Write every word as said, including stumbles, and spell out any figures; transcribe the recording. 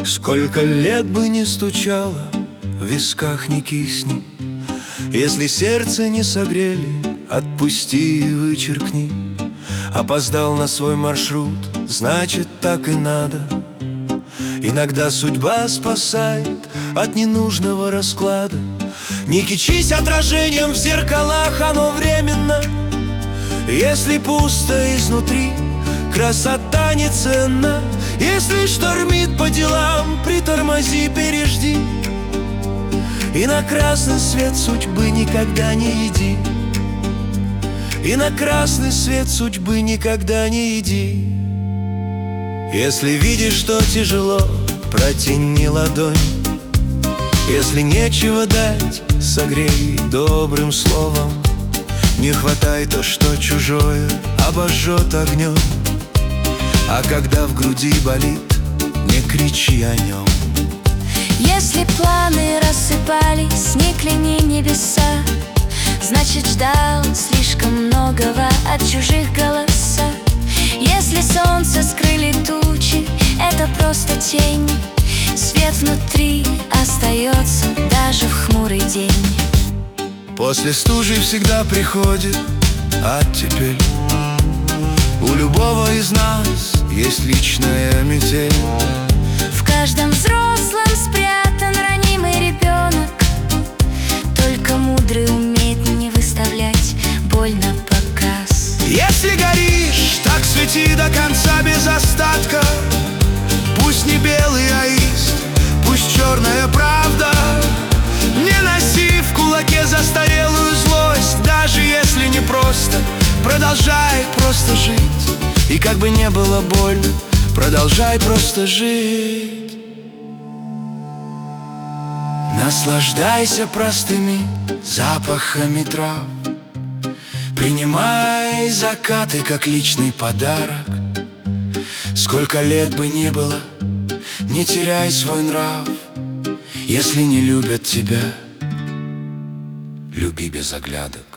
Сколько лет бы ни стучало, в висках не кисни. Если сердце не согрели, отпусти и вычеркни. Опоздал на свой маршрут, значит так и надо. Иногда судьба спасает от ненужного расклада. Не кичись отражением в зеркалах, оно временно. Если пусто изнутри, красота не ценна. Если штормит по делам, притормози, пережди. И на красный свет судьбы никогда не иди. И на красный свет судьбы никогда не иди. Если видишь, что тяжело, протяни ладонь. Если нечего дать, согрей добрым словом. Не хватай то, что чужое обожжет огнем. А когда в груди болит, не кричи о нем. Если планы рассыпались, не кляни небеса. Значит, ждал слишком многого от чужих голоса. Если солнце скрыли тучи, это просто тень. Свет внутри остается даже в хмурый день. После стужи всегда приходит оттепель. У любого из нас есть личная метель. В каждом взрослом спрятан ранимый ребенок. Только мудрый умеет не выставлять боль на показ. Если горишь, так свети до конца без остатка. Пусть не белый аист, пусть черная правда. Не носи в кулаке застарелую злость. Даже если не просто, продолжай просто жить. И как бы не было больно, продолжай просто жить. Наслаждайся простыми запахами трав. Принимай закаты как личный подарок. Сколько лет бы ни было, не теряй свой нрав. Если не любят тебя, люби без оглядок.